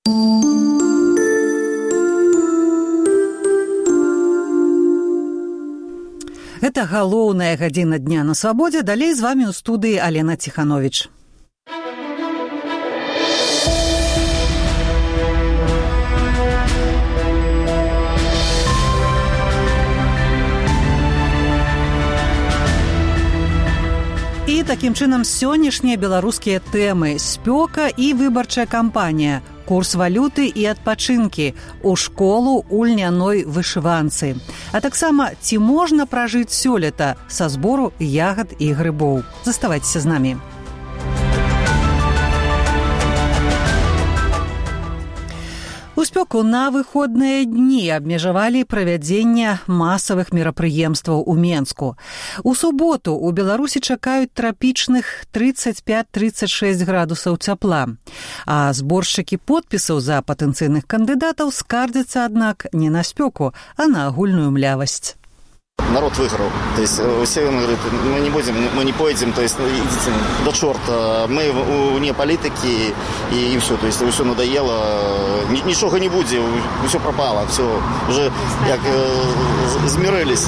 Гэта галоўная гадзіна дня на свабодзе. Далей з вамі ў студыі Алена Ціхановіч. І такім чынам сённяшнія беларускія тэмы: спёка і выбарчая кампанія, курс валюты і адпачынкі, у школу у льняной вышыванцы. А таксама, ці можна пражыць сёлета са збору ягад і грыбоў. Заставайцеся з намі. У спёку на выходныя дні абмежавалі правядзенне масавых мерапрыемстваў у Менску. У суботу ў Беларусі чакаюць трапічных 35-36 градусаў цяпла. А зборшчыкі подпісаў за патэнцыйных кандыдатаў скардзяцца, аднак, не на спёку, а на агульную млявасць. Народ выиграл. То есть все говорят, мы не будем, мы не поедем, то есть идите до черта. Мы вне политики и все. То есть все надоело. Ничего не будет, все пропало. Все уже как змирились.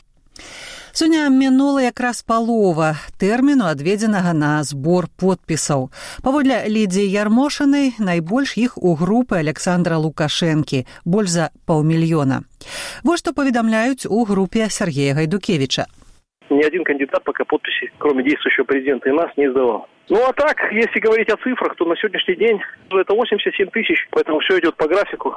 Сёння мінула якраз палова тэрміну, адведзенага на збор подпісаў. Паводле Лідзіі Ярмошынай, найбольш іх у групы Александра Лукашэнкі, больш за 500 000. Вось што паведамляюць у групе Сергея Гайдукевича. Ни один кандидат пока подписи, кроме действующего президента и нас, не сдавал. Ну а так, если говорить о цифрах, то на сегодняшний день это 87 000, поэтому все идет по графику.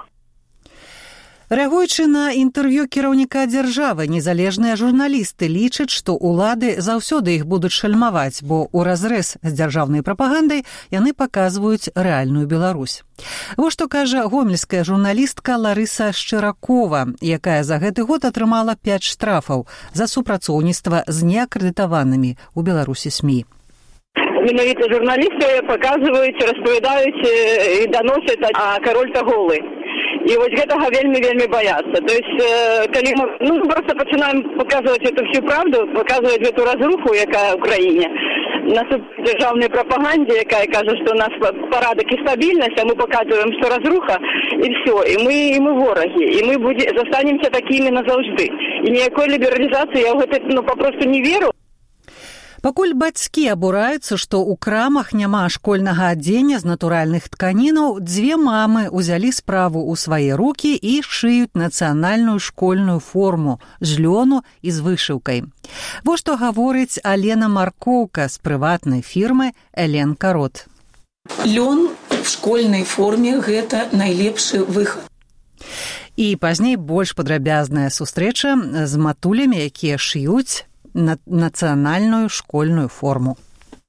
Рэагуючы на інтэрв'ю кіраўніка дзяржавы, незалежныя журналісты лічаць, што ўлады заўсёды іх будуць шальмаваць, бо ўразрэз з дзяржаўнай прапагандай яны паказваюць рэальную Беларусь. Вось што кажа гомельская журналістка Ларыса Шчыракова, якая за гэты год атрымала 5 штрафаў за супрацоўніцтва з неакрэдытаванымі ў Беларусі СМІ. Менавіта журналісты паказваюць, распавядаюць і даносяць, а кароль-то голы. И вот гэтага вельмі боятся. То есть, калі мы просто начинаем показывать эту всю правду, показывать эту разруху, якая в Украине, на державной пропаганде, якая кажет, что у нас порядок и стабильность, а мы показываем, что разруха, и все. И мы вороги. И мы застанемся такими назаўжды. И никакой либерализации я в это попросту не веру. Пакуль бацькі абураюцца, што ў крамах няма школьнага адзення з натуральных тканінаў, 2 мамы ўзялі справу ў свае рукі і шыюць нацыянальную школьную форму з лёну і з вышыўкай. Вось што гаворыць Алена Маркоўка з прыватнай фірмы «Элен Карот». Лён в школьнай форме – гэта найлепшы выхад. І пазней больш падрабязная сустрэча з матулямі, якія шыюць нацыянальную школьную форму.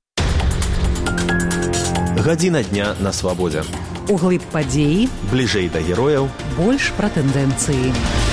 Гадзіна дня на свабодзе. Углыб падзеі, бліжэй да герояў, больш пра тэндэнцыі.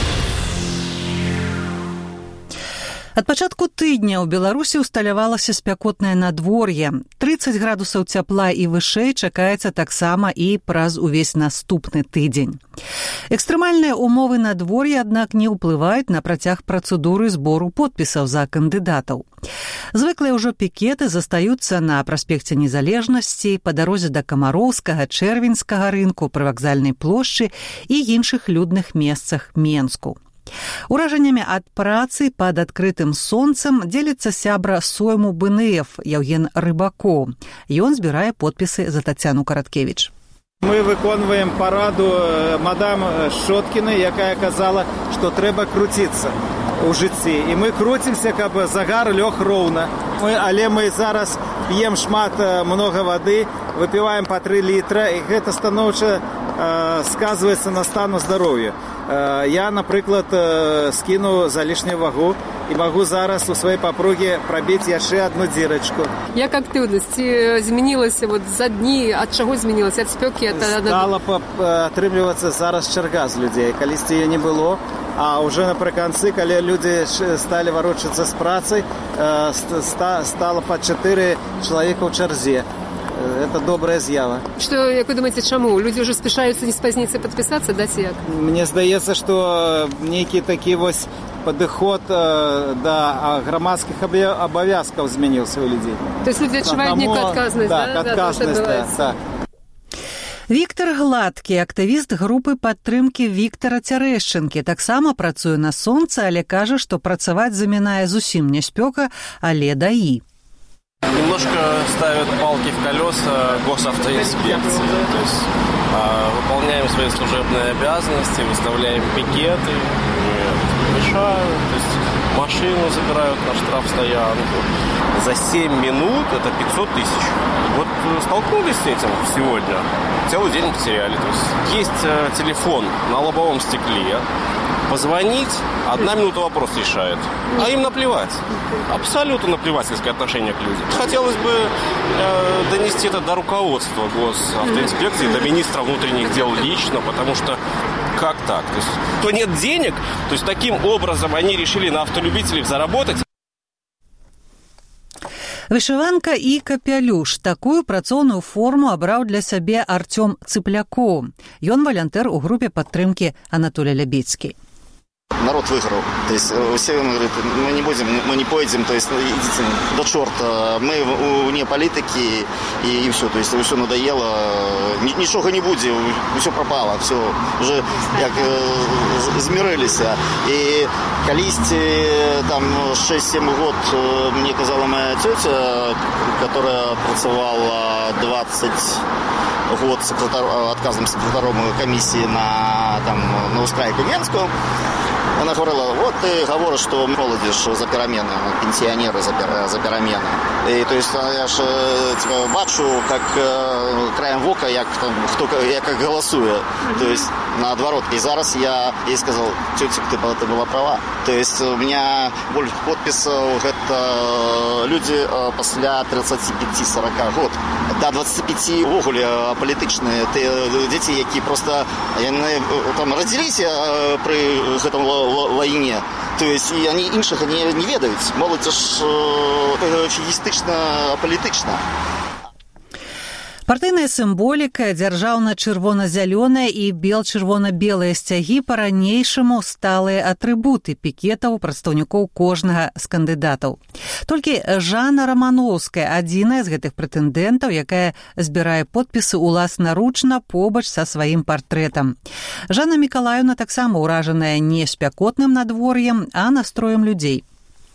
Ад пачатку тыдня ў Беларусі усталявалася спякотнае надвор'е. 30 градусаў цяпла і вышэй чакаецца таксама і праз увесь наступны тыдзень. Экстрэмальныя умовы надвор'я, аднак, не ўплываюць на працяг працэдуры збору подпісаў за кандыдатаў. Звыклыя ўжо пікеты застаюцца на праспекце Незалежнасці, па дарозе да Камароўскага, Чэрвеньскага рынку, прывакзальнай плошчы і іншых людных месцах Менску. Уражаннямі ад працы пад адкрытым сонцам дзеліцца сябра сойму БНФ Яўген Рыбакоў. Ён збірае подпісы за Тацяну Караткевіч. Мы выконваем параду мадам Шоткіны, якая казала, што трэба круціцца ў жыцці. І мы круцімся, каб загар лёг роўна. Але мы зараз п'ем многа вады, выпіваем па 3 літра, і гэта станоўча сказваецца на стану здароўя. Я, напрыклад, скіну залішнюю вагу і магу зараз у сваёй папругі прабіць яшчэ одну дзірачку. Як актыўнасць змянілася за дні? Ад чаго змянілася? Ад спёкі? Стала атрымлівацца зараз чарга з людзей. Калісьці яе не было, а ўжо напрыканцы, калі людзі сталі варочацца з працай, стала па 4 чалавека ў чарзе. Это добрая з'ява. Что, як вы думаете, чаму? Люди уже спешаются не спазніцца подписаться, да, ці як? Мне здаецца, што нейкі такі вось падыход да грамадскіх абавязкаў змяніўся ў людзей. То есть люди адчуваюць некую адказнасць, да? Так, адказнасць, так. Віктор Гладкі, актывіст групы падтрымкі Віктара Цярэшчынкі, таксама працуе на сонцы, але кажа, што працаваць замінае зусім не спёка, але даі. Немножко ставят палки в колеса госавтоинспекции. То есть выполняем свои служебные обязанности, выставляем пикеты, мешают, то есть машину забирают на штрафстоянку. За 7 минут это 500 тысяч. Вот столкнулись с этим сегодня, целый день потеряли. То есть телефон на лобовом стекле, позвонить, 1 минута вопрос решает. А им наплевать. Абсолютно наплевательское отношение к людям. Хотелось бы донести это до руководства госавтоинспекции, до министра внутренних дел лично, потому что как так? То есть, то нет денег, то есть таким образом они решили на автолюбителях заработать. Вышыванка і капялюш. Такую працоўную форму абраў для сябе Артём Цыплякоў. Ён валянтэр у групе падтрымкі Анатолий Лябецкий. Народ выиграл. То есть все говорят, мы не поедем, то есть идите до черта, мы вне политики и все, то есть все надоело, ничего не будет, все пропало, все уже как змирились. И колисти там 6-7 год, мне казала моя тетя, которая працевала 20 год отказным секретарем комиссии на устройку Менскую. Она говорила, вот ты говоришь, что молодежь за перемены, пенсионеры за перемены. И то есть я ж бачу, как краем вока, як голосує. То есть наоборот. И зараз я ей сказал, тетя, ты была права. То есть у меня больше подписов, это люди после 35-40 год. До 25 вогуле політичні. Дети, які просто там родились при этом войне. То есть и они інших не ведают. Молодежь феістична, політична. Партыйная сімволіка, дзяржаўна-чырвона-зялёная і бел-чырвона-белыя сцягі па-ранейшаму сталыя атрыбуты пікетаў прадстаўнікоў кожнага з кандыдатаў. Толькі Жанна Раманоўская адзіная з гэтых прэтэндэнтаў, якая збірае подпісы уласнаручна побач са сваім партрэтам. Жанна Мікалаевна таксама ўражаная не спякотным надвор'ем, а настроем людзей.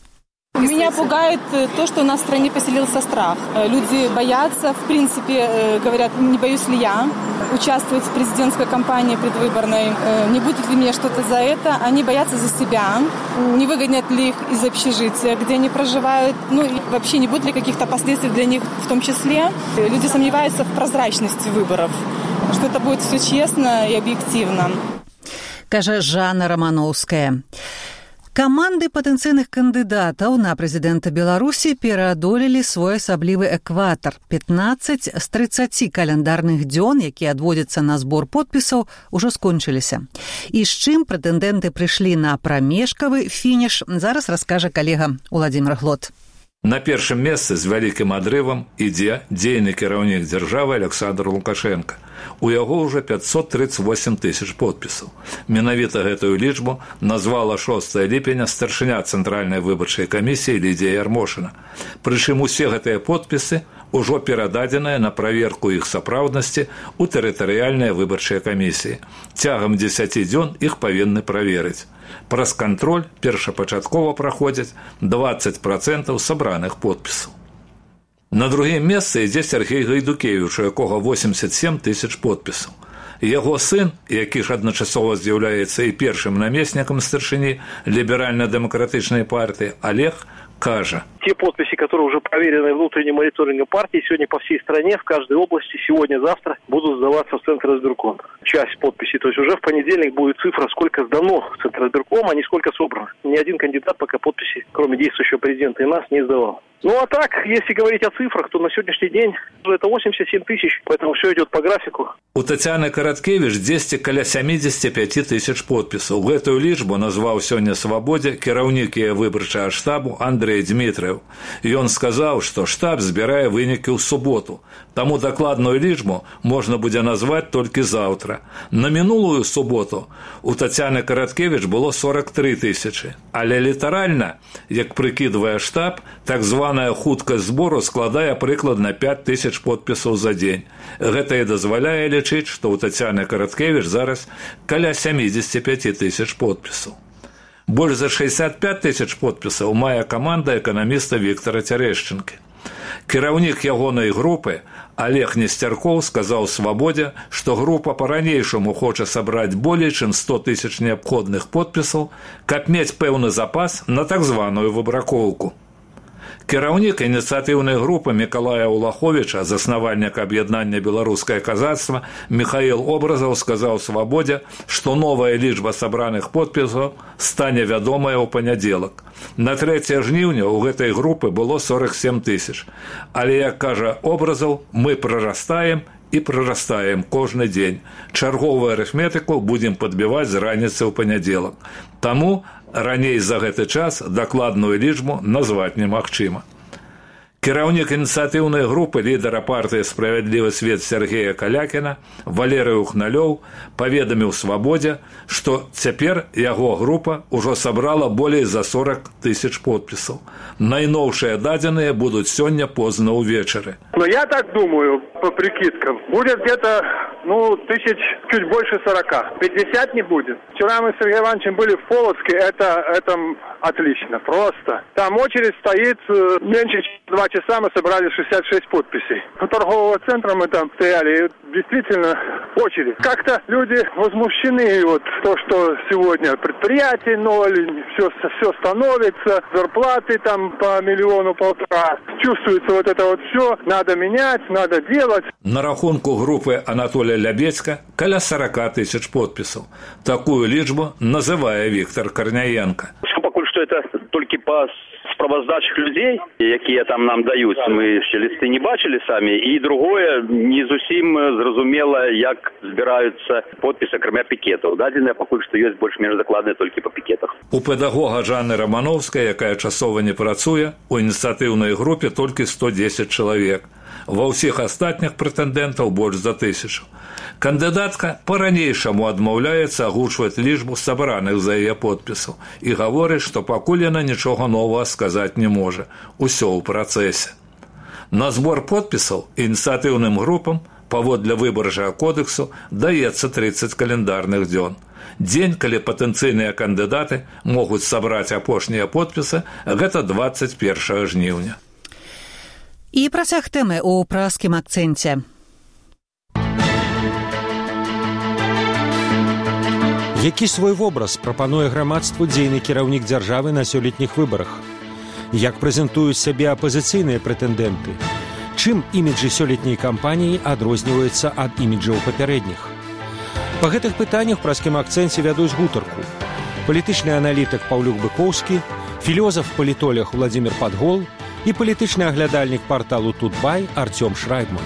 Меня пугает то, что у нас в стране поселился страх. Люди боятся, в принципе, говорят, не боюсь ли я участвовать в президентской кампании предвыборной, не будет ли мне что-то за это. Они боятся за себя, не выгонят ли их из общежития, где они проживают, и вообще не будет ли каких-то последствий для них в том числе. Люди сомневаются в прозрачности выборов, что это будет все честно и объективно. Кажа Жанна Романовская. Каманды патэнцыйных кандыдатаў на прэзідэнта Беларусі пераадолелі свой асаблівы экватар. 15 з 30 каляндарных дзён, якія адводзяцца на збор подпісаў, ужо скончыліся. І з чым прэтэндэнты прыйшлі на прамежкавы фініш, зараз раскажа калега Уладзімір Глот. На першым месцы з вялікім адрывам ідзе дзейны кіраўнік дзяржавы Александр Лукашенко. У яго ўжо 538 тысяч подпісаў. Менавіта гэтую лічбу назвала 6 ліпеня старшыня Цэнтральнай выбарчай камісіі Лідія Ярмошына. Прычым усе гэтыя подпісы ўжо перададзеныя на праверку іх сапраўднасці ў тэрытарыяльныя выбарчыя камісіі. Цягам 10 дзён іх павінны праверыць. Праз кантроль першапачаткова праходзяць 20% сабраных подпісаў. На другім месцы ідзе Сергей Гайдукевіч, у якога 87 тысяч подпісаў. Яго сын, які ж адначасова з'яўляецца і першым намеснікам старшыні ліберальна-дэмакратычнай партыі, Олег, кажа. Те подписи, которые уже проверены внутренним мониторингом партии, сегодня по всей стране, в каждой области, сегодня-завтра будут сдаваться в Центр избирком. Часть подписей, то есть уже в понедельник будет цифра, сколько сдано в Центр избирком, а не сколько собрано. Ни один кандидат пока подписи, кроме действующего президента и нас, не сдавал. Ну а так, если говорить о цифрах, то на сегодняшний день это 87 тысяч, поэтому все идет по графику. У Тацяны Караткевіч дзесьці каля 75 тысяч подпісаў. Гэтую лічбу назваў сёння «Свабодзе» кіраўнік яе выбарчага штабу Андрэй Дмітрыев. выбараў. Ён сказаў, што штаб збірае вынікі ў суботу, таму дакладную лічбу можна будзе назваць толькі заўтра. На мінулую суботу у Тацяны Караткевіч было 43 тысячы, але літаральна, як прыкідвае штаб, так званая хуткасць збору складае прыкладна 5 тысяч подпісаў за дзень. Гэта і дазваляе лічыць, што ў Тацяны Караткевіч зараз каля 75 тысяч подпісаў. Больш за 65 тысяч подпісаў мае каманда эканаміста Віктара Цярэшчынкі. Кіраўнік ягонай групы Олег Несцяркоў сказаў «Свабодзе», што група па-ранейшаму хоча сабраць болей, чым 100 тысяч неабходных подпісаў, каб мець пэўны запас на так званую выбракоўку. Кіраўнік ініцыятыўнай групы Мікалая Улаховіча, заснавальнік аб'яднання «Беларускае казацтва» Міхаіл Образаў сказаў «Свабодзе», што новая лічба сабраных подпісаў стане вядомая ў панядзелак. На 3 жніўня ў гэтай групы было 47 тысяч. Але, як кажа Образаў, мы прарастаем і прарастаем кожны дзень. Чарговую арыфметыку будзем падбіваць з раніцы ў панядзелак. Таму раней за гэты час дакладную лічбу назваць немагчыма. Кіраўнік ініцыятыўнай групы лідара партыі «Справядлівы свет» Сергея Калякіна Валерый Ухналёў паведаміў «Свабодзе», што цяпер яго група ўжо сабрала болей за 40 тысяч подпісаў. Найноўшыя дадзеныя будуць сёння позна ўвечары. Но я так думаю, по прикидкам, будет где-то, тысяч чуть больше 40. 50 не будет. Вчера мы с Сергеем Ивановичем были в Полоцке, это отлично, просто. Там очередь стоит меньше, чем 2 часа мы собрали 66 подписей. У торгового центра мы там стояли, и действительно очередь. Как-то люди возмущены, то, что сегодня предприятие ноль, все становится, зарплаты там по 1,5 миллиона. Чувствуется это все, надо менять, надо делать. На рахунку групы Анатолия Лябецька каля 40 тысяч подпісаў. Такую лічбу называе Віктор Карняенко. Пакуль што это толькі па справаздачах людзей, якія там нам даюць, мы ще лісты не бачылі самі, і другое, не зусім зразумела, як збіраюцца подпісы, акрамя пікетаў. Дадзеныя пакуль што ёсць больш-менш дакладныя толькі па пікетах. У педагога Жанны Рамановскай, якая часова не працуе, у ініцыятыўнай групе толькі 110 чалавек. Ва ўсіх астатніх прэтэндэнтаў больш за 1000. Кандыдатка па-ранейшаму адмаўляецца агучваць лічбу сабраных за яе подпісаў і гаворыць, што пакуль яна нічога новага сказаць не можа. Усё ў працэсе. На збор подпісаў ініцыятыўным групам паводле выбарчага кодексу даецца 30 календарных дзён. Дзень, калі патэнцыйныя кандыдаты могуць сабраць апошнія подпісы, гэта 21 жніўня. І працяг тэмы ў праскім акцэнце. Які свой вобраз прапануе грамадству дзейны кіраўнік дзяржавы на сёлетніх выбарах? Як прэзентуюць сябе апазіцыйныя прэтэндэнты? Чым іміджы сёлетняй кампаніі адрозніваюцца ад іміджаў папярэдніх? Па гэтых пытаннях праскім акцэнце вядуць гутарку. Палітычны аналітык Паўлюк Быкоўскі, філёзаф-палітолог Владзімір Падгол і палітычны аглядальнік парталу «Тутбай» Артём Шрайбман.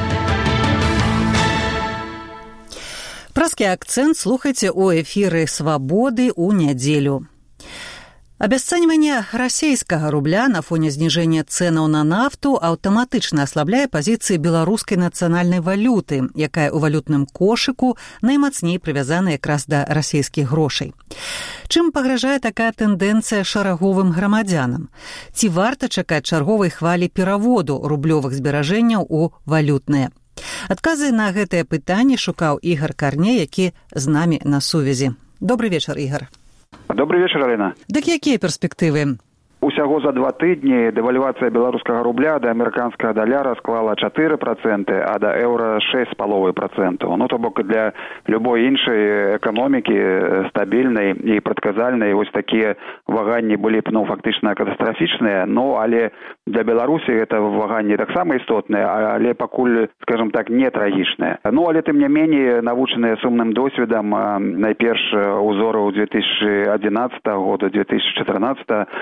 Праскі акцэнт слухайце ў эфіры «Свабоды» ў нядзелю. Абясцэньванне расійскага рубля на фоне зніжэння цэнаў на нафту аўтаматычна аслабляе пазіцыі беларускай нацыянальнай валюты, якая ў валютным кошыку наймацней прывязана якраз да расійскіх грошай. Чым пагражае такая тэндэнцыя шараговым грамадзянам? Ці варта чакаць чарговай хвалі пераводу рублёвых зберажэнняў у валютныя? Адказы на гэтае пытанне шукаў Ігар Карне, які з намі на сувязі. Добрый вечар, Ігар. Добрый вечер, Алена. Дык якія перспектывы? Усяго за 2 тыдні дэвальвацыя беларускага рубля да амерыканскага даляра склала 4%, а да еўра 6,5%. То бок для любой іншай эканомікі стабільнай і прадказальнай вось такія ваганні былі б фактычна катастрафічныя, але для Беларусі гэта ваганні таксама істотныя, але пакуль, скажем так, не трагічныя. Але тым не меней, навучаныя сумным досведам, найперш узораў 2011 года, 2014 Беларусь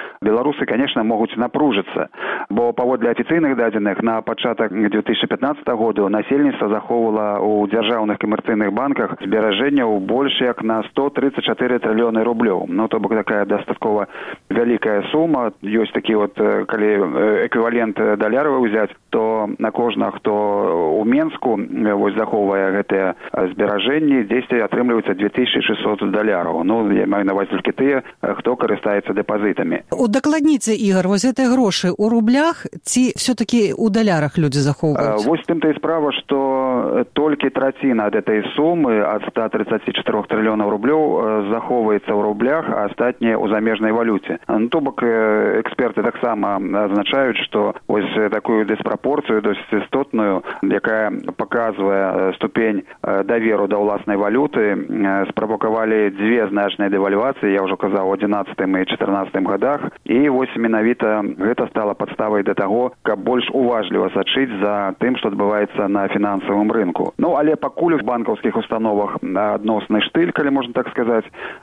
беларусы, конечно, могуць напружыцца, бо паводле афіцыйных дадзеных на пачатак 2015 году насельніцтва захоўвала ў дзяржаўных камерцыйных банках зберажэнняў больш як на 134 трыльёны рублёў. Ну, то бок такая дастаткова вялікая сума. Ёсць такі вот, калі эквівалент даляраў ўзяць, то на кожнага, хто у Менску вось захоўвае гэтыя зберажэнні, дзесьці атрымліваецца 2600 даляраў. Ну, я маю на ўвазе толькі тыя, хто карыстаецца дэпазітамі. Удакладніце, Ігор, вось гэтыя грошы ў рублях ці все-таки у далярах людзі захоўваюць? Вось тым-то і справа, што толькі траціна ад этой сумы, ад 134 трыльёнаў рублёў, захоўваецца ў рублях, а астатнія ў замежнай валюце. Ну, то бок эксперты таксама азначаюць, што вось такую дыспрапорцыю досыць істотную, якая паказвае ступень даверу да ўласнай валюты, справакавалі дзве значныя дэвальвацыі, я ўжо казаў, у 11 і 14 годах, і вось менавіта гэта стала падставай да таго, каб больш уважліва сачыць за тым, што адбываецца на фінансавым рынку. Ну, але пакуль у банкаўскіх установах адносны штыль, калі можна так сказаць,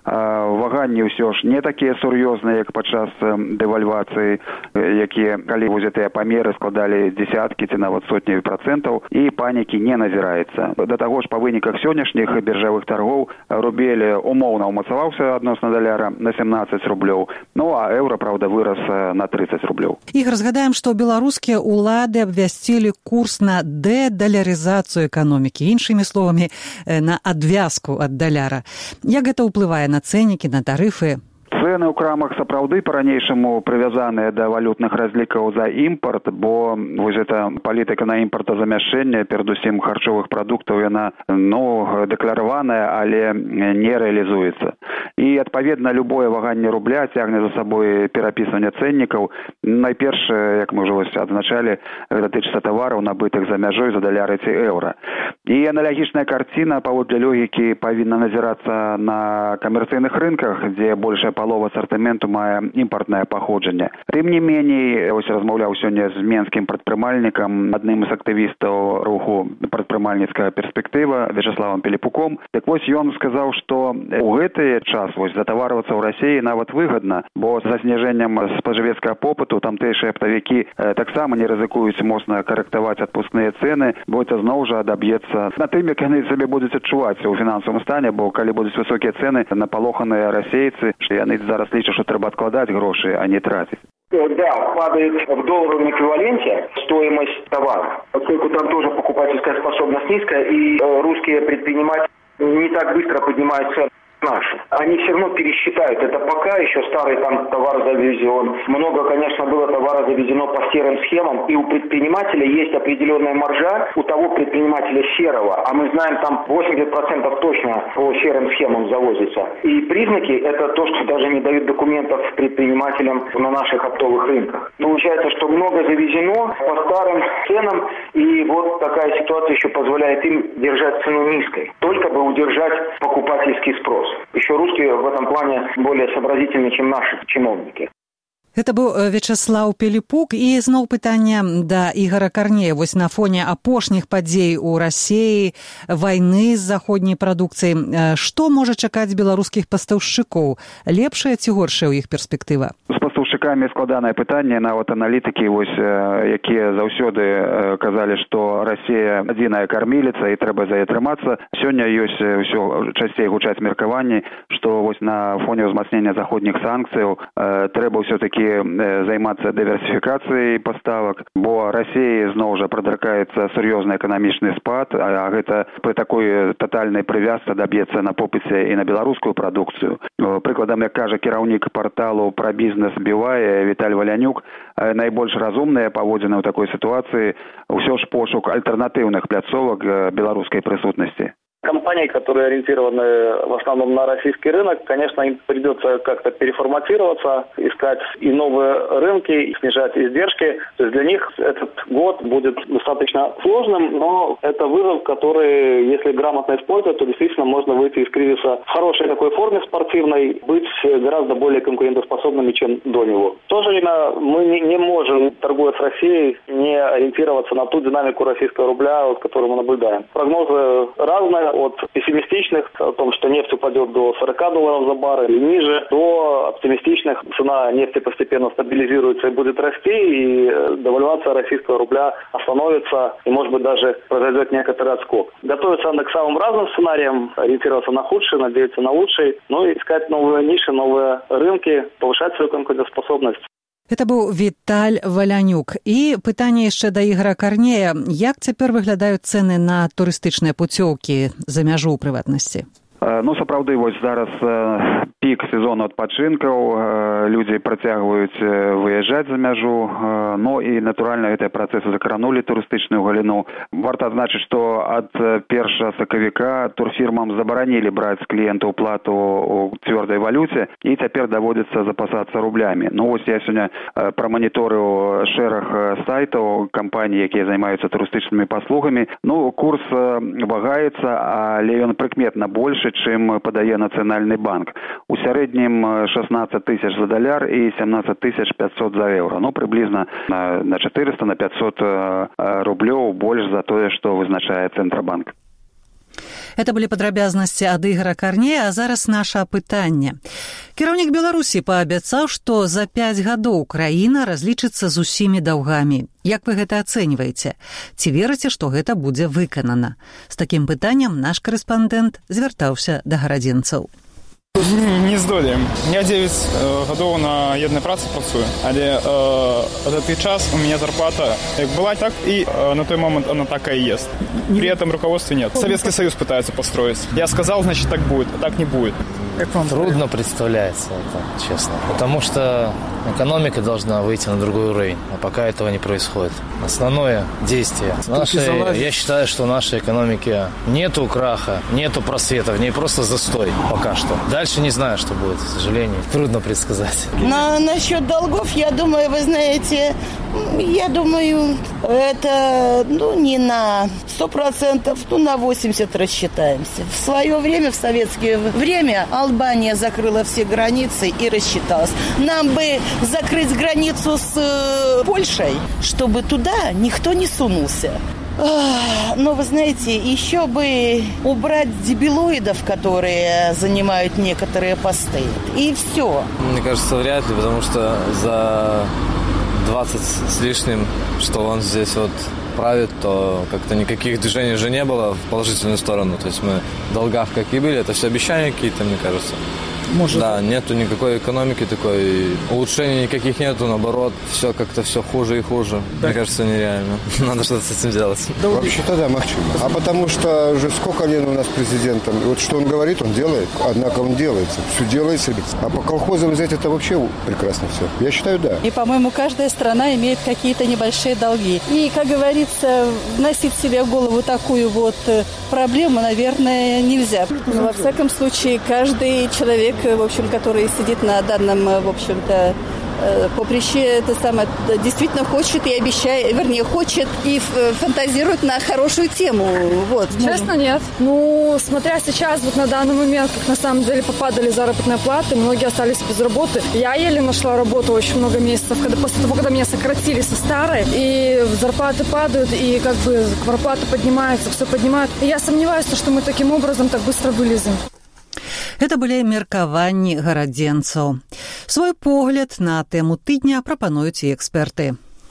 ваганні ўсё ж не такія сур'ёзныя, як падчас дэвальвацыі, якія, калі вось гэтыя памеры складалі дзесяткі ці нават сотні процентаў, і панікі не назіраецца. Да таго ж, па выніках сённяшніх біржавых торгоў рубель умоўна ўмацаваўся адносна даляра на 17 рублёў, ну а еўра, правда, вырас на 30 рублёў. Ігор, згадаем, што беларускія ўлады абвясцілі курс на дедалярызацыю эканомікі, іншымі словамі, на адвязку ад даляра. Як гэта ўплывае на цэнікі, на тарыфы? Цэны ў крамах сапраўды па-ранейшаму прывязаныя да валютных разлікаў за імпарт, бо вось эта палітыка на імпартазамяшчэнне, перадусім харчовых прадуктаў, яна, дэклараваная, але не рэалізуецца. І, адпаведна, любое ваганне рубля цягне за сабой перапісванне цэннікаў. Найперш, як мы ўжо адзначалі, гэта тычыцца тавараў, набытых за мяжой за даляры ці еўра. І аналагічная карціна, паводле логікі, павінна назірацца на камерцыйных рынках, дзе большая палова асартыменту мае імпартнае паходжанне. Тым не меней, ось размаўляў сёння з менскім прадпрымальнікам, адным з актывістаў руху «Прадпрымальніцкая перспектыва» Вячеславам Пелепуком. Так вось ён сказаў, што у гэты час вось затаварвацца ў Расіі нават выгадна, бо за зніжэннем спажывецкага попыту тамтэйшыя аптавікі таксама не рызыкуюць моцна карэктаваць адпускныя цэны, бо это зноў жа адаб'ецца на тым, як яны сабе будуць адчуваць у фінансавым стане, бо калі будуць высокія цэны, напалоханыя расейцы, што яны зараз лічаць, што трэба адкладаць грошы, а не тратить. Да, падает в долларовом эквиваленте стоимость товара, поскольку там тоже покупательская способность низкая, и русские предприниматели не так быстро поднимают цены наши. Они все равно пересчитают. Это пока еще старый там товар завезен. Много, конечно, было товара завезено по серым схемам. И у предпринимателя есть определенная маржа у того предпринимателя серого. А мы знаем, там 80% точно по серым схемам завозится. И признаки – это то, что даже не дают документов предпринимателям на наших оптовых рынках. Получается, что много завезено по старым ценам. И вот такая ситуация еще позволяет им держать цену низкой. Только бы удержать покупательский спрос. Еще русские в этом плане более сообразительны, чем наши чиновники. Гэта быў Вячеслав Пелепук. І зноў пытанне да Ігора Карнея. Вось на фоне апошніх падзей у Расіі, вайны з заходняй прадукцыяй, што можа чакаць беларускіх пастаўшчыкоў? Лепшая ці горшая ў іх перспектыва? З пастаўшчыкамі складанае пытанне. Нават аналітыкі, вось, якія заўсёды казалі, што Расія адзіная карміліца і трэба за яе трымацца. Сёння ёсць усё часцей гучаць меркаванні, што вось на фоне ўзмацнення заходніх санкцыяў трэба ўсё-такі займацца дыверсіфікацыяй паставак, бо Расіі зноў жа прадракаецца сур'ёзны эканамічны спад, а гэта пры такой татальнай прывязцы даб'ецца на попыце і на беларускую прадукцыю. Прыкладам, як кажа кіраўнік парталу пра бізнес Бівае Віталь Валянюк, найбольш разумныя паводзіны ў такой сітуацыі ўсё ж пошук альтэрнатыўных пляцовак беларускай прысутнасці. Компании, которые ориентированы в основном на российский рынок, конечно, им придется как-то переформатироваться, искать и новые рынки, и снижать издержки. То есть для них этот год будет достаточно сложным, но это вызов, который, если грамотно использовать, то действительно можно выйти из кризиса в хорошей такой форме спортивной, быть гораздо более конкурентоспособными, чем до него. В то же время мы не можем, торгуя с Россией, не ориентироваться на ту динамику российского рубля, которую мы наблюдаем. Прогнозы разные. от пессимистичных о том, что нефть упадет до $40 за баррель или ниже, до оптимистичных. Цена нефти постепенно стабилизируется и будет расти, и девальвация российского рубля остановится, и, может быть, даже произойдет некоторый отскок. Готовиться надо к самым разным сценариям, ориентироваться на худший, надеяться на лучший, ну и искать новые ниши, новые рынки, повышать свою конкурентоспособность. Это быў Віталь Валянюк. І пытанне яшчэ да Ігора Карнея. Як цяпер выглядаюць цэны на турыстычныя пуцёўкі за мяжу ў прыватнасці? Ну, сапраўды, вось зараз пік сезону адпачынкаў, людзі працягваюць выязджаць за мяжу, ну і, натуральна, гэтыя працэсы закранулі турыстычную галіну. Варта адзначыць, што ад 1 сакавіка турфірмам забаранілі браць з кліентаў плату ў цвёрдай валюце, і цяпер даводзіцца запасацца рублямі. Ну, вось я сёння праманіторыў шэраг сайтаў кампаній, якія займаюцца турыстычнымі паслугамі. Ну, курс вагаецца, але ён прыкметна большы, чым падае Нацыянальны банк. У сярэднім 16 тысяч за даляр і 17 500 за еўра. Ну, прыблізна на 400, на 500 рублёў больш за тое, што вызначае Цэнтрабанк. Это былі падрабязнасці ад Ігора Карнея, а зараз наша пытанне. Кіраўнік Беларусі паабяцаў, што за 5 гадоў краіна разлічыцца з усімі даўгамі. Як вы гэта ацэньваеце? Ці верыце, што гэта будзе выканана? З такім пытанням наш корэспандэнт звяртаўся да гарадзенцаў. Не здолеем. Я 9 гадоў на еднай працы працую, але за той час у меня зарплата як была, так и на той момент она так и есть. При этом руководства нет. Советский Союз пытается построить. Я сказал, значит, так будет, а так не будет. Трудно представляется это, честно. Потому что экономика должна выйти на другой уровень, а пока этого не происходит. Основное действие. Я считаю, что в нашей экономике нету краха, нету просвета, в ней просто застой пока что. Дальше не знаю, что будет, к сожалению. Трудно предсказать. Насчет долгов, я думаю, вы знаете, это не на 100%, на 80% рассчитаемся. В свое время, в советское время, Албания закрыла все границы и рассчиталась. Нам бы закрыть границу с Польшей, чтобы туда никто не сунулся. Но, вы знаете, еще бы убрать дебилоидов, которые занимают некоторые посты. И все. Мне кажется, вряд ли, потому что за 20 с лишним, что он здесь вот правит, то как-то никаких движений уже не было в положительную сторону. То есть мы в долгах как и были, это все обещания какие-то, мне кажется. Может. Да, нету никакой экономики такой, улучшений никаких нету, наоборот, все как-то все хуже и хуже. Да. Мне кажется, нереально. Надо что-то с этим делать. Да, вообще-то да, махчим. А потому что уже сколько лет у нас президентом, вот что он говорит, он делает, однако он делается, все делается. А по колхозам взять это вообще прекрасно все. Я считаю, да. И, по-моему, каждая страна имеет какие-то небольшие долги. И, как говорится, вносить себе в голову такую вот проблему, наверное, нельзя. Но, во всяком случае, каждый человек, в общем, который сидит на данном, в общем-то, поприще, это самое, действительно хочет и обещает, вернее, хочет и фантазирует на хорошую тему. Вот. Честно, нет. Ну, смотря сейчас, вот на данный момент, как на самом деле попадали заработные платы, многие остались без работы. Я еле нашла работу очень много месяцев, после того, когда меня сократили со старой, и зарплаты падают, и как бы квартплата поднимается, все поднимают. И я сомневаюсь, что мы таким образом так быстро вылезем. Это былі меркаванні гарадзенцаў. Свой погляд на тэму тыдня прапануюць і эксперты.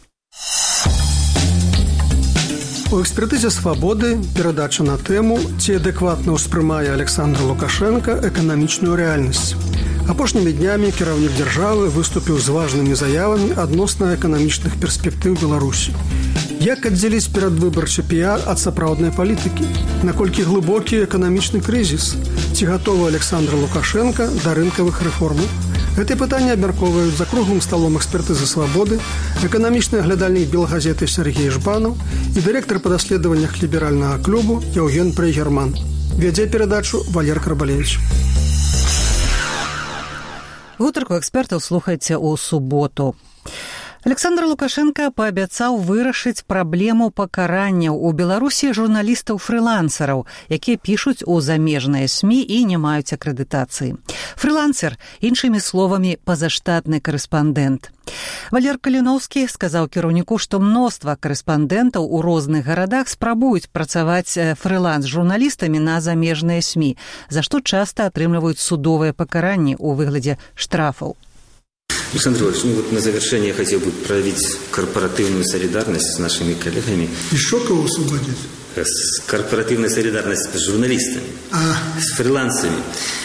У экспертызе «Свабоды» перадача на тэму, ці адэкватна ўспрымае Александр Лукашенко эканамічную рэальнасць. Апошнімі днямі кіраўнік дзяржавы выступіў з важнымі заявамі адносна эканамічных перспектыў Беларусі. Як аддзеліць перадвыбарчы піар ад сапраўднай палітыкі? Наколькі глыбокі эканамічны крызіс? Ці гатовы Александр Лукашенко да рынкавых рэформаў? Гэтыя пытанні абмяркоўваюць за круглым сталом экспертызы «Свабоды», эканамічны аглядальнік «Белгазеты» Сергей Жбанов і дырэктар па даследаваннях ліберальнага клубу Яўген Прыгерман. Вядзе перадачу Валер Карбалевич. Гутарку экспертаў слухайце ў суботу. Александр Лукашенко паабяцаў вырашыць праблему пакаранняў у Беларусі журналістаў-фрылансераў, якія пішуць у замежныя СМІ і не маюць акрэдытацыі. Фрылансер, іншымі словамі, пазаштатны карэспандэнт. Валер Каліноўскі сказаў кіраўніку, што мноства карэспандэнтаў у розных гарадах спрабуюць працаваць фрыланс-журналістамі на замежныя СМІ, за што часта атрымліваюць судовыя пакаранні ў выглядзе штрафаў. Александр Иванович, на завершение я хотел бы проявить корпоративную солидарность с нашими коллегами. Еще кого освободить? Корпоративная солидарность с журналистами, с фрилансами.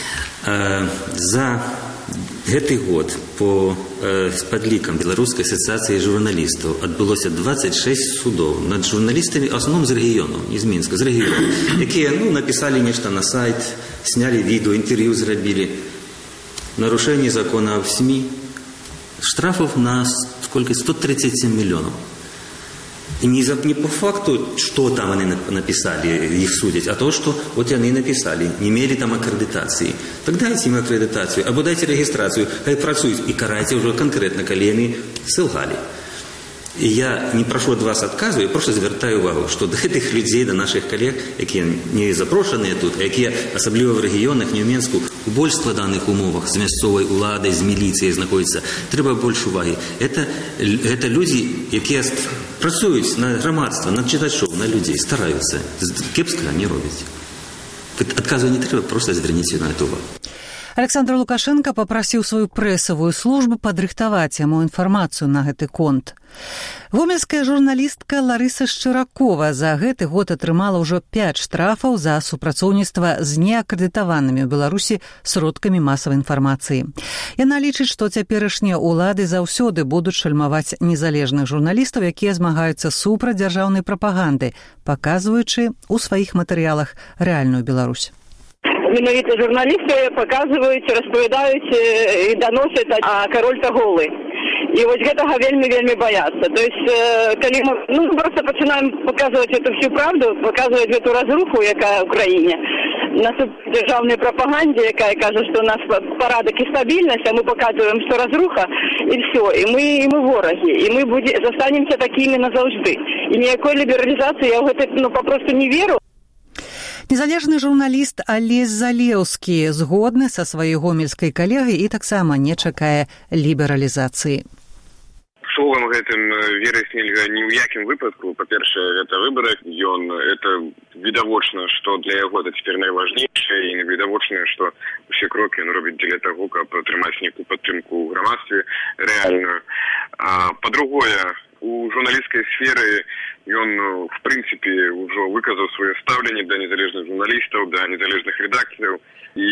За этот год по подлікам Белорусской ассоциации журналистов отбылось 26 судов над журналистами, в основном из регионов, из Минска, из регионов, которые написали нечто на сайт, сняли видео, интервью сделали. Нарушение закона в СМИ. Штрафов на сколько? 137 миллионов. И не по факту, что там они написали, их судят, а то, что вот они написали, не имели там аккредитации. Так дайте им аккредитацию, або дайте регистрацию, хай працуют и карайте уже конкретно, коли они солгали. І я не прошу від вас відказу, я просто звертаю увагу, що до цих людей, до наших колег, які не запрошені тут, а які, особливо в регіонах, не в Мінську, у більш складаних умовах, з місцевою владою, з міліцією знаходяться, треба більше уваги. Це люди, які працюють на громадство, на читачів, на людей, стараються. Кепського не роблять. Відказу не треба, просто зверніть на це увагу. Александр Лукашенко папрасіў сваю прэсавую службу падрыхтаваць яму інфармацыю на гэты конт. Гомельская журналістка Ларыса Шчыракова за гэты год атрымала ўжо 5 штрафаў за супрацоўніцтва з неакрэдытаванымі ў Беларусі сродкамі масавай інфармацыі. Яна лічыць, што цяперашнія ўлады заўсёды будуць шальмаваць незалежных журналістаў, якія змагаюцца супраць дзяржаўнай прапаганды, паказваючы ў сваіх матэрыялах рэальную Беларусь. Менавіта журналісты паказваюць, распавядаюць і даносяць, а кароль-то голы. І вось гэтага вельмі баяцца. То есть, калі мы просто пачинаем паказваць эту всю правду, паказваць эту разруху, якая ў краіне, на дзяржаўнай прапаганде, якая кажа, што у нас парадак і стабільнасць, а мы паказваем, што разруха, і все. І мы ворагі, і мы застанемся такімі назаўжды. І ніякой лібералізацыі я ў гэта папросту не веру. Незалежны журналіст Алесь Залеўскі згодны са сваёй гомельскай калегай і таксама не чакае лібералізацыі. Словам гэтым верыць нельга ні ў якім выпадку. Па-першае, гэта выбарак, это відавочна, што для яго это цяпер найважнейшае, і відавочна, што усе крокі ён робіць для таго, каб атрымаць нейкую падтрымку ў грамадстве рэальную. Па-другое, у журналістскай сферы ён, в прынцыпе, ўжо выказаў сваё стаўленне да незалежных журналістаў, да незалежных рэдакцыяў, і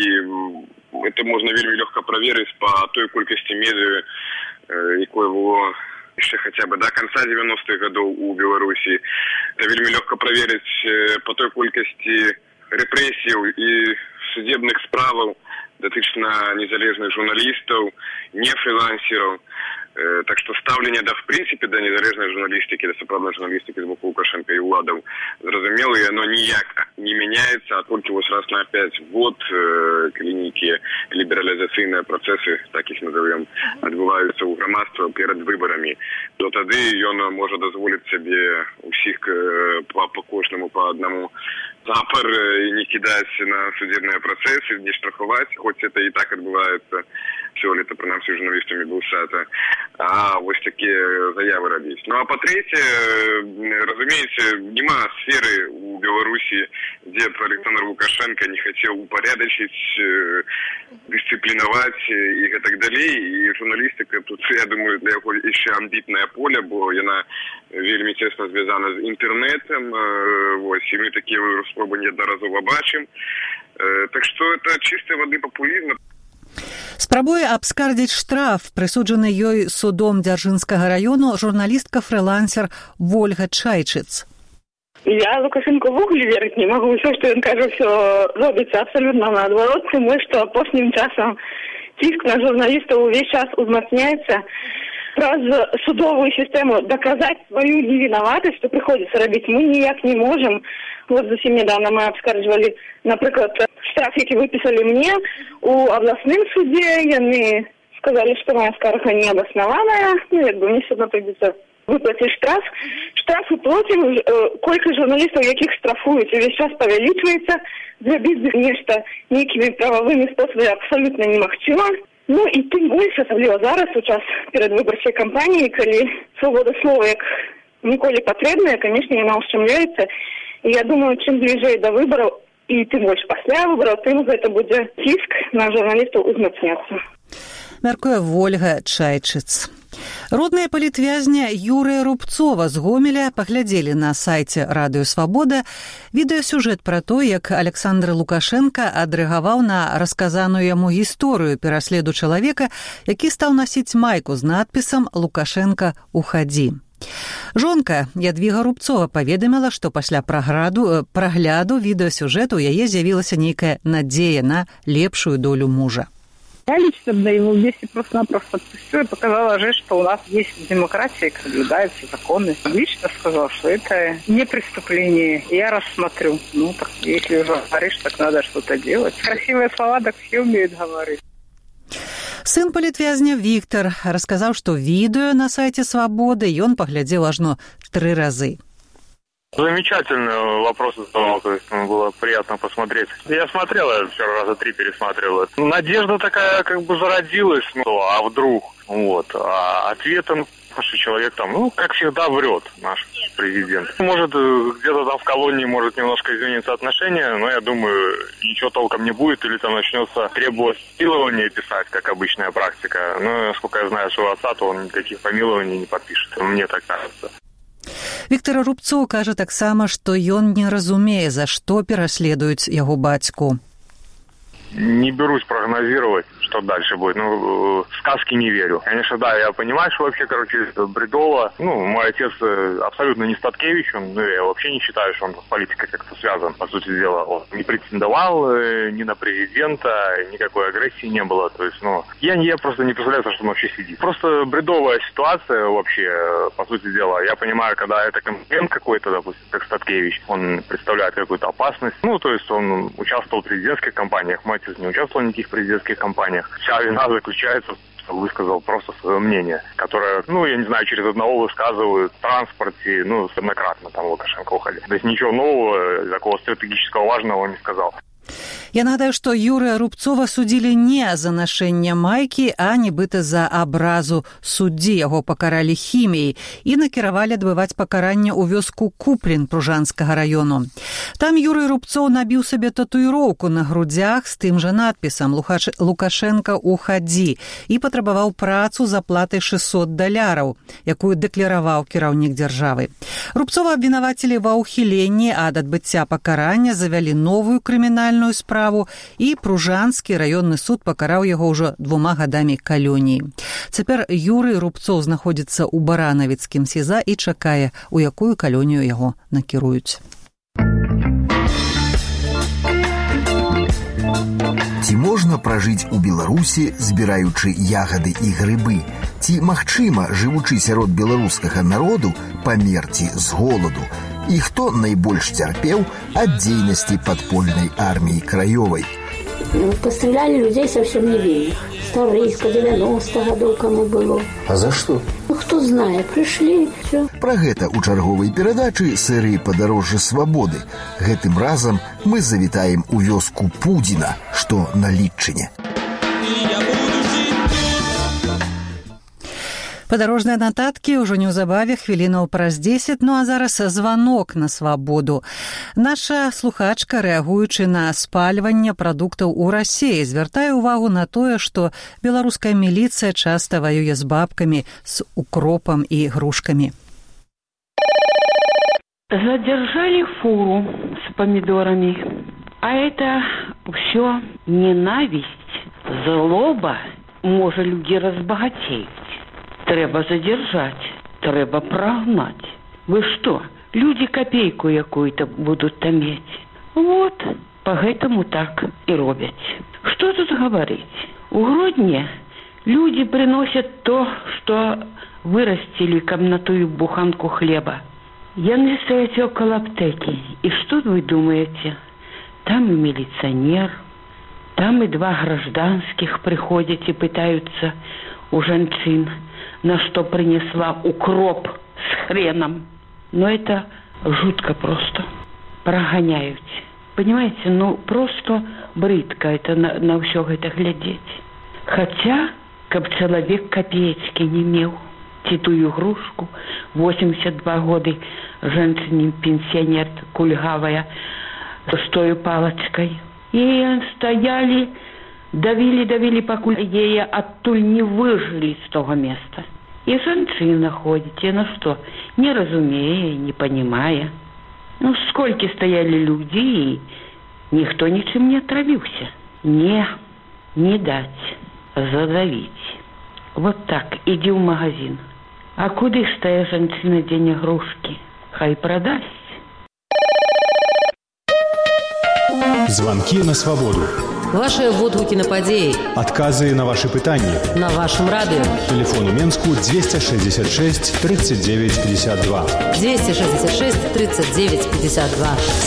это можна вельмі лёгка праверыць па той колькасці медыа, якое было яшчэ хаця бы до конца 90-х гадоў у Беларусі. Это вельмі лёгка праверыць па той колькасці рэпрэсіяў і судебных справаў датычна незалежных журналістаў, не фрилансераў. Так что стаўленне в прынцыпе да незалежнай журналістыкі, да сапраўднай журналістыкі з боку Лукашенка і ўладаў зразумела, і оно ніяк не мяняецца, а толькі вось раз на 5 год, калі нейкія лібералізацыйныя працэсы, так іх назовем, адбываюцца ў грамадства перад выбарамі, то тады ён можа дазволіць сабе ўсіх по кожнаму по аднаму запар і не кідаць на судебныя працэсы, не штрафаваць, хоць это і так адбываецца сёлета, прынамсі журналістамі Белсата, а вось такія заявы рабіць. Ну а па-трэцяе, разумееце, няма сферы у Беларусі, дзе б Александр Лукашенко не хацеў упорядачыць, дысцыплінаваць і гэтак далей. І журналістыка тут, я думаю, для яго яшчэ амбітнае поле, бо яна вельмі цесна звязана з інтэрнэтам, вось, і мы такія спробы неаднаразова бачым. Так што это чыстая вады папулізм. Спрабуе абскардзіць штраф, прысуджаны ёй судом Дзяржынскага раёну, журналістка-фрылансер Вольга Чайчыц. Я Лукашенко ввогуле верыць не магу. Усё, што ён кажа, ўсё робіцца абсалютна наадварот, тым больш, што апошнім часам ціск на журналістаў увесь час узмацняецца. Праз судовую сістэму даказаць сваю невінаватасць, што прыходзіцца рабіць, мы ніяк не можам. Вот зусім недавно мы абскарджвалі, напрыклад, штраф, які выпісалі мне у абласным судзе, яны сказали, что моя скарга необоснованная. Ну, як бы мне все равно придется выплатить штраф. Штрафы платим, колька журналистов, яких штрафуют, весь час павялічваецца. Зрабіць нешта нейкімі правовыми способами абсолютно немагчыма. Ну и тем больше, особливо зараз, у час передвыборчай кампании, коли свобода слова як ніколі патрэбная, конечно, яна ушчамляецца. И я думаю, чем ближе до выборов, и тем больше после выборов, тем это будет ціск на журналистов узмацняцца. Мяркуе Вольга Чайчыц. Родныя палітвязня Юрыя Рубцова з Гомеля паглядзелі на сайце Радыё Свабода відэасюжэт пра то, як Александр Лукашенко адрэагаваў на расказаную яму гісторыю пераследу чалавека, які стаў насіць майку з надпісам «Лукашенко, уходи». Жонка Ядвіга Рубцова паведаміла, што пасля прагляду відэасюжэту у яе з'явілася нейкая надзея на лепшую долю мужа. Я лично на его месте просто-напросто отпустила и показала же, что у нас есть демократия, соблюдаются законы. Лично сказала, что это не преступление. Я рассмотрю. Ну, так, если уже говоришь, так надо что-то делать. Красивые слова, так все умеют говорить. Сын палітвязня Віктор расказаў, што відэо на сайце Свабоды ён паглядзеў ажно 3 разы. Замечательный вопрос задавал, то есть было приятно посмотреть. Я смотрел, я вчера раза 3 пересматривал. Надежда такая как бы зародилась, а вдруг? Вот. А ответом, что человек там, ну, как всегда, врет наш президент. Может, где-то там в колонии может немножко измениться отношения, но я думаю, ничего толком не будет, или там начнется требовать помилования писать, как обычная практика. Но, насколько я знаю своего отца, то он никаких помилований не подпишет. Мне так кажется. Віктор Рубцоў кажа таксама, што ён не разумее, за што пераследуюць яго бацьку. Не берусь прогнозировать, что дальше будет. Ну, сказки не верю. Конечно, да, я понимаю, что вообще, бредово. Ну, мой отец абсолютно не Статкевич, я вообще не считаю, что он с политикой как-то связан, по сути дела. Он не претендовал ни на президента, никакой агрессии не было. То есть, я просто не представляю, что он вообще сидит. Просто бредовая ситуация вообще, по сути дела. Я понимаю, когда это конкурент какой-то, допустим, как Статкевич, он представляет какую-то опасность. Ну, то есть, он участвовал в президентских кампаниях, мой отец не участвовал в никаких президентских кампаниях. Вся вина заключается, что высказал просто свое мнение, которое, я не знаю, через одного высказывают в транспорте, однократно там Лукашенко уходил. То есть ничего нового, такого стратегического важного он не сказал. Я нагадаю, што Юрыя Рубцова судзілі не за нашэнне майкі, а нібыта за абразу суддзі. Яго пакаралі хіміяй і накіравалі адбываць пакаранне ў вёску Куплін Пружанскага раёну. Там Юрый Рубцоў набіў сабе татуіроўку на грудзях з тым жа надпісам «Лукашенко, уходи» і патрабаваў працу за платай $600, якую дэклараваў кіраўнік дзяржавы. Рубцова абвінавацілі ва ўхіленні, ад адбыцця пакарання завялі новую крымінальную справу, і Пружанскі раённы суд пакараў яго ўжо 2 гадамі калоніі. Цяпер Юрый Рубцоў знаходзіцца ў Баранавіцкім СІЗА і чакае, у якую калонію яго накіруюць. Ці можна пражыць у Беларусі, збіраючы ягады і грыбы? Ці магчыма, жывучы сярод беларускага народу, памерці з голаду? І хто найбольш цярпеў ад дзейнасці падпольнай арміі краёвай? Постреляли людей совсем невинных. Старых, 90 годов кому было. А за что? Кто знает, пришли, все. Пра гэта ў чарговай перадачы серыі «Падарожжа свабоды». Гэтым разам мы завітаем у вёску Пудзіна, што на Літчыне. Падарожныя нататкі ўжо неўзабаве, хвілінаў праз 10, а зараз званок на свабоду. Наша слухачка, рэагуючы на спальванне прадуктаў у Расіі, звяртае ўвагу на тое, што беларуская міліцыя часта ваюе з бабкамі, з укропам і грушкамі. Задержали фуру с помидорами, а это все ненависть, злоба, может люди разбогатеть. Трэба задержать, трэба прогнать. Вы что, люди копейку якую-то будут томить? Вот, поэтому так и робят. Что тут говорить? У Гродне люди приносят то, что вырастили комнатую буханку хлеба. Яны стоят около аптеки. И что вы думаете? Там и милиционер, Там и 2 гражданских приходят и пытаются у женщин, на что принесла укроп с хреном. Но это жутко просто. Прогоняют. Понимаете, просто брыдко это на все это глядеть. Хотя, каб человек копеечки не имел, титую игрушку, 82 года, женщина-пенсионер, кульгавая, с той палочкой. И стояли, давили, покуль ей оттуль не выжили с того места. И женщина ходите, что, не разумея, не понимая. Сколько стояли люди, и никто ничем не отравился. Не дать, задавить. Вот так, иди в магазин. А куда ж тая женщина день игрушки? Хай продаст. Звонки на свободу. Ваши водгукі на падзеі. Адказы на ваши пытанні. На вашым радыё. Телефон у Менску 266 39 52. 266 39 52.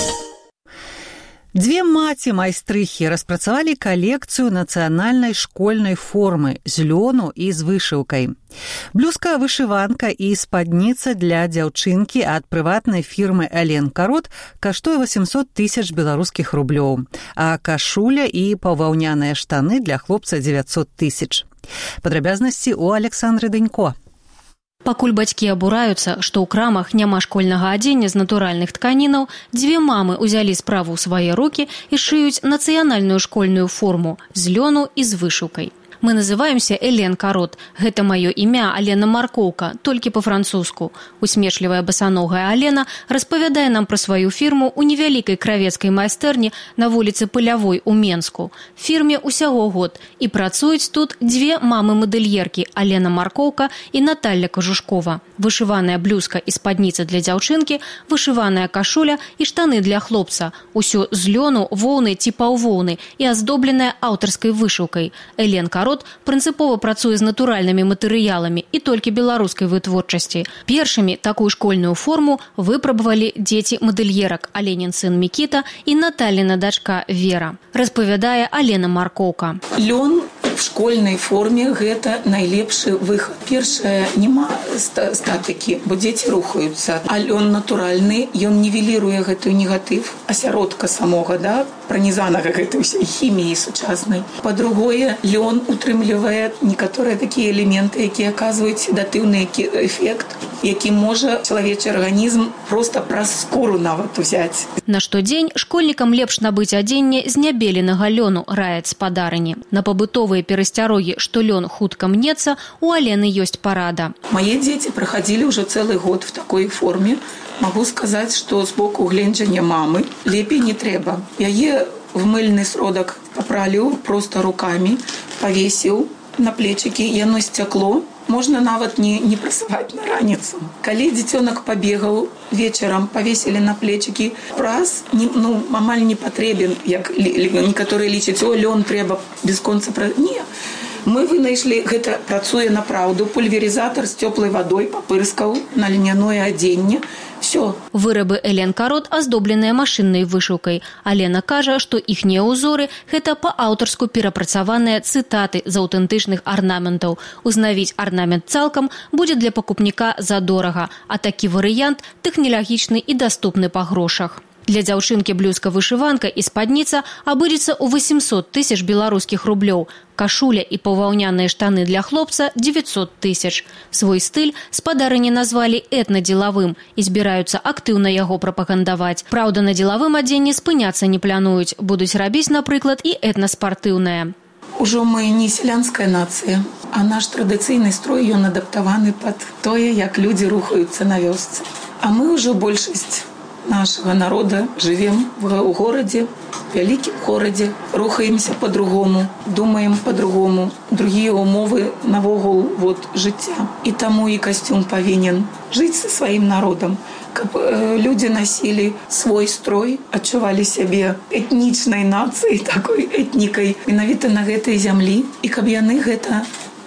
Дзве маці-майстрыхі распрацавалі калекцыю нацыянальнай школьнай формы з лёну і з вышыўкай. Блюзка-вышыванка і спадніца для дзяўчынкі ад прыватнай фірмы «Элен Карот» каштуе 800 000 беларускіх рублёў, а кашуля і паўваўняныя штаны для хлопца 900 000. Падрабязнасці ў Александры Дынько. Пакуль бацькі абураюцца, што ў крамах няма школьнага адзення з натуральных тканінаў, 2 мамы ўзялі справу ў свае рукі і шыюць нацыянальную школьную форму з лёну і з вышыўкай. Мы называемся Элен Карот. Гэта маё імя Алена Маркоўка, толькі па-французску. Усмешлівая басаногая Алена распавядае нам пра сваю фірму ў невялікай кравецкай майстэрні на вуліцы Пылявой у Менску. Фірме ўсяго год, і працуюць тут 2 мамы-мадэльеркі Алена Маркоўка і Наталья Кажушкова. Вышываная блюзка і спадніца для дзяўчынкі, вышываная кашуля і штаны для хлопца. Усё з лёну, воўны ці паўвоўны і аздобленая аўтарскай вышыўкай. Элен Карот прынцыпова працуе з натуральнымі матэрыяламі і толькі беларускай вытворчасці. Першымі такую школьную форму выпрабавалі дзеці мадэльерак Аленін сын Мікіта і Наталіна дачка Вера. Распавядае Алена Маркоўка. Лён в школьнай форме гэта найлепшы выхад. Першае, няма статыкі, бо дзеці рухаюцца. А лён натуральны, ён нівеліруе гэтую негатыв асяродка самога, пранізанага гэтай усей хіміі сучаснай. Па-другое, лён утрымлівае некаторыя такія элементы, якія аказваюць седатыўны эфект, які можа чалавечы арганізм проста праз скуру нават узяць. На штодзень школьнікам лепш набыць адзенне з нябеленага лёну, раяць спадарыні. На пабытовыя перасцярогі, што лён хутка мнецца, у Алены ёсць парада. Мае дзеці праходзілі ўжо цэлы год в такой форме. Магу сказаць, што з боку гледжання мамы лепей не трэба. Яе в мыльны сродак папраліў проста рукамі, павесіў на плечыкі, яно сцякло. Можна нават не прасаваць на раніцу. Калі дзіцёнак пабегаў вечарам, павесілі на плечыкі, прас амаль не патрэбен, як некаторыя лічаць, лён трэба бясконца Не. Мы вынайшлі, гэта працуе на праўду, пульверізатар з цёплай вадой папырскаў на льняное адзенне. Все. Вырабы Элен Карот аздобленыя машыннай вышыўкай. Алена кажа, што іхнія ўзоры – гэта па-аўтарску перапрацаваныя цытаты з аўтэнтычных арнаментаў. Узнавіць арнамент цалкам будзе для пакупніка задорага, а такі варыянт тэхналагічны і даступны па грошах. Для дзяўчынкі блюзка-вышыванка і спадніца абыдзецца ў 800 000 беларускіх рублёў. Кашуля і паўваўняныя штаны для хлопца – 900 000. Свой стыль спадарыні назвалі этнадзелавым і збіраюцца актыўна яго прапагандаваць. Праўда, на дзелавым адзенні спыняцца не плануюць. Будуць рабіць, напрыклад, і этнаспартыўнае. Ужо мы не сялянская нацыя, а наш традыцыйны строй, ён адаптаваны пад тое, як людзі рухаюцца на вёсцы. А мы ўжо большасць нашего народа живем в городе, в великом городе, рухаемся по-другому, думаем по-другому, другие умовы навогул жыцця. И тому и костюм повинен жить со своим народом, каб люди носили свой строй, адчували себе этнічнай нацыяй, такой этнікай, менавіта на гэтай зямлі, і каб яны гэта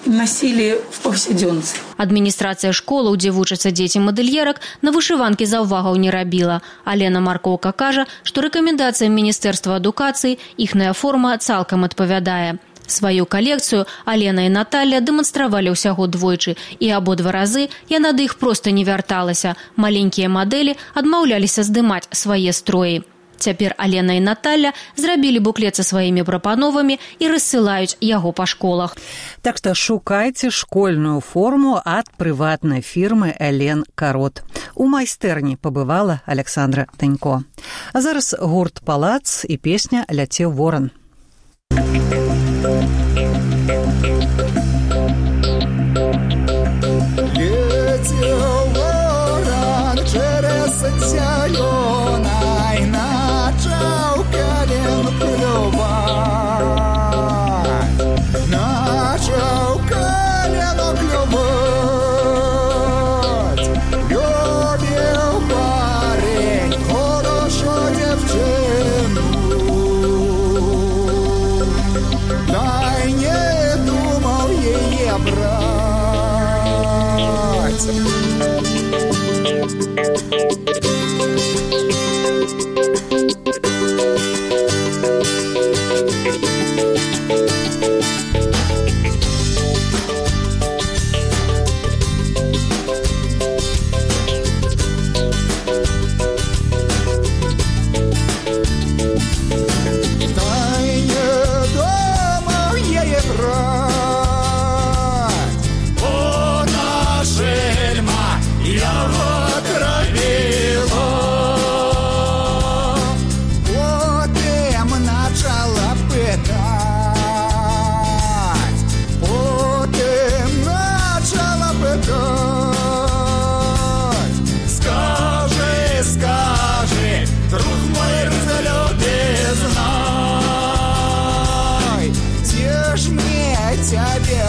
носили в повседневности. Адміністрацыя школаў, дзе вучацца дзеці мадэльерак, на вышыванкі заўвагаў не рабіла. Алена Маркоўка кажа, што рэкамендацыям Міністэрства адукацыі іхная форма цалкам адпавядае. Сваю калекцыю Алена і Наталья дэманстравалі ўсяго двойчы, і абодва разы яна да іх проста не вярталася. Маленькія мадэлі адмаўляліся здымаць свае строі. Цяпер Алена і Наталья зрабілі буклет са сваімі прапановамі і рассылаюць яго па школах. Так што шукайце школьную форму ад прыватнай фірмы Элен Карот. У майстэрні пабывала Александра Танько. А зараз гурт «Палац» і песня «Ляцеў воран». Летел ворон через зеленой, начал колен клювать, начал колено клювать. Любил парень хорошо девчину, дай не думал ее брать. Тебе